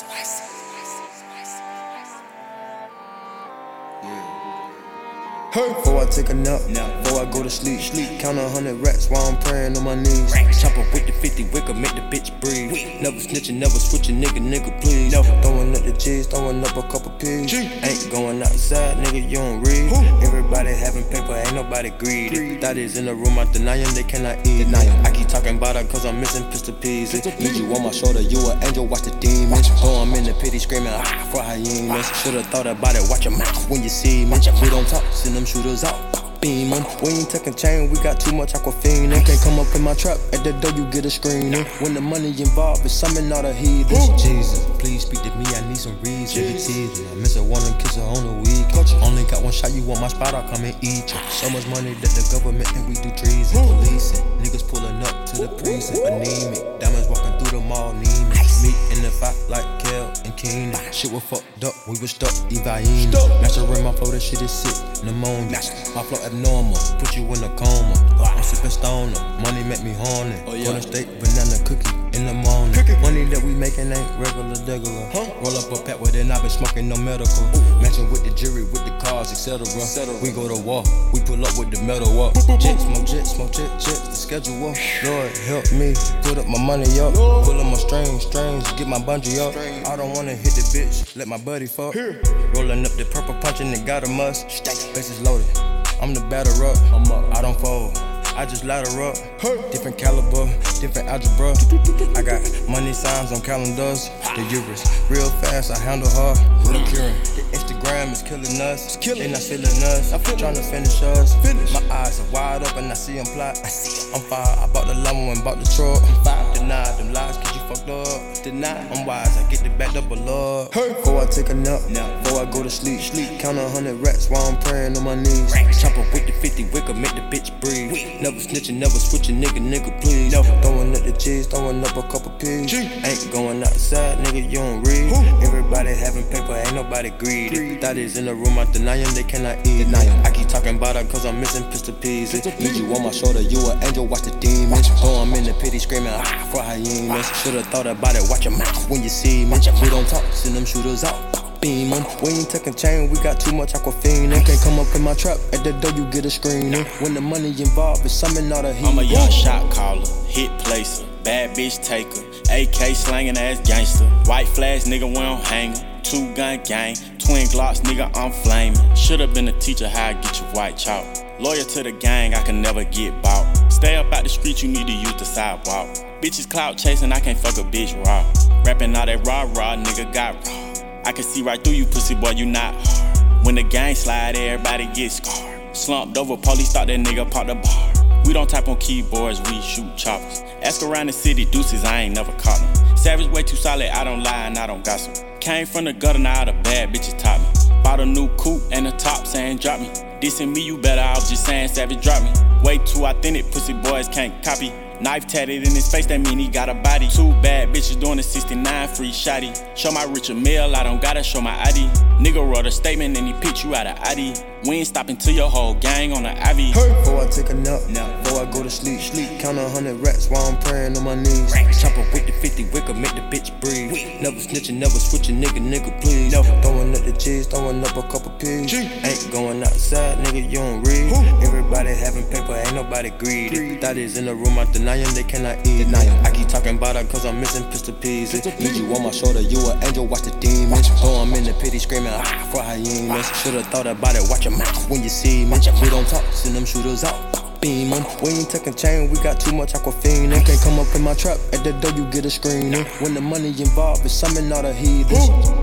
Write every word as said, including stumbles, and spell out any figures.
Before I take a nap, before I go to sleep, sleep. Count a hundred racks while I'm praying on my knees. Chopper with the fifty wicker, make the bitch breathe. Never snitching, never switching, nigga, nigga, please. Throwing up the G's, throwing up a couple P's. Ain't going outside, nigga, you don't read. Everybody having paper, ain't nobody greedy. Thotties in the room, I deny them, they cannot eat. I keep talking about her cause I'm missing pistol pieces. Need you on my shoulder, you an angel, watch the demons. Oh, I'm in the pity screaming, ah, for hyenas. Should've thought about it, watch your mouth when you see me. We don't talk, send them shooters out. Beam 'em. We ain't taking chain, we got too much aquafina. Can't come up in my trap, at the door you get a screening. When the money involved, it's summon all the heathens. Jesus, please speak to me, I need some reason. Teasing. I miss her, wanna kiss her on the weekend. Only got one shot, you want my spot, I'll come and eat you. So much money that the government think we do treason. Policing, niggas pulling up to the precinct. Anemic, diamonds walking through the mall, need me. Meet in the fight like Kel and Keenan. Shit was fucked up, we was stuck, Evaine. Mastering my flow, that shit is sick, pneumonia. My flow abnormal, put you in a coma. I'm sipping stoner, money make me horny. Golden State banana cookie in the morning. Money that we making ain't regular, regular. Roll up a pack with it, I been smoking no medical. Matching with the jury, with the cars, et cetera. We go to war, we pull up with the metal up. Jet, smoke jet, smoke jet, jet, the schedule up. Lord help me, put up my money up. Pull up my strings, strings, get my bungee up. I don't wanna hit the bitch, let my buddy fuck. Rolling up the purple punching, it got a must. Bases loaded. I'm the batter up, I don't fold, I just ladder up. Different caliber, different algebra. I got money signs on calendars. The Urus, real fast, I handle her. Real curing. The Instagram is killing us. They not feeling us. I'm trying to finish us. My eyes are wide open, I see them plot. I'm fire, I bought the llama and bought the truck. Deny them lies, cause you fucked up. Deny, I'm wise, I get the back up a lot. Before I take a nap, before I go to sleep, sleep. Count a hundred racks while I'm praying on my knees. Chopper with the fifty wicker, make the bitch breathe. Never snitching, never switching, nigga, nigga, please. Throwing up the G's, throwing up a couple P's. Ain't going outside, nigga, you don't read. Everybody having paper, ain't nobody greedy. Thotties in the room, I deny them, they cannot eat. I keep talking about her cause I'm missing pistol pieces. Need you on my shoulder, you an angel, watch the demons. Oh, I'm in the pity screaming, ah, for hyenas. Should've thought about it, watch your mouth when you see me. We don't talk, send them shooters out. Beam 'em. We ain't taking chain, we got too much aquafina. Can't come up in my trap, at the door you get a screening. When the money involved, it's summon all the heat. I'm a young shot caller, hit placer, bad bitch taker, A K slanging ass gangster, white flash nigga we don't hang 'em, two gun gang, twin glocks nigga I'm flaming. Should've been a teacher how I get you white chalk. Loyal to the gang, I can never get bought. Stay up out the street, you need to use the sidewalk. Bitches clout chasing, I can't fuck a bitch raw. Rapping all that raw raw, nigga got raw. I can see right through you, pussy boy, you not hard. When the gang slide, everybody gets scarred. Slumped over, police thought that nigga popped the bar. We don't type on keyboards, we shoot choppers. Ask around the city, deuces, I ain't never caught them. Savage way too solid, I don't lie and I don't gossip. Came from the gutter, now the bad bitches taught me. Bought a new coupe and a top saying drop me. Dissing me, you better, I was just saying savage drop me. Way too authentic, pussy boys can't copy. Knife tatted in his face, that mean he got a body. Two bad bitches doing a sixty-nine free shotty. Show my Richard Mill, I don't gotta show my I D. Nigga wrote a statement and he picked you out of I D. We ain't stopping till your whole gang on the I V. Before I take a nap, before I go to sleep, sleep. Count a hundred racks while I'm praying on my knees. Chopper with the fifty wicker, make the bitch breathe. Never snitching, never switching, nigga, nigga, please. Throwing up the G's, throwing up a couple P's. Ain't going outside, nigga, you don't read. Everybody having paper, ain't nobody greedy. Thotties in the room, I deny them, they cannot eat. I keep talking about her cause I'm missing pistol pieces. Need you on my shoulder, you an angel, watch the demons. Oh, I'm in the pity screaming, ah, for hyenas. Should've thought about it, watch your mouth when you see me. We don't talk, send them shooters out. Beam 'em. We ain't taking chain, we got too much aquafina. Can't come up in my trap, at the door you get a screening. When the money involved, it's summon all the heathens.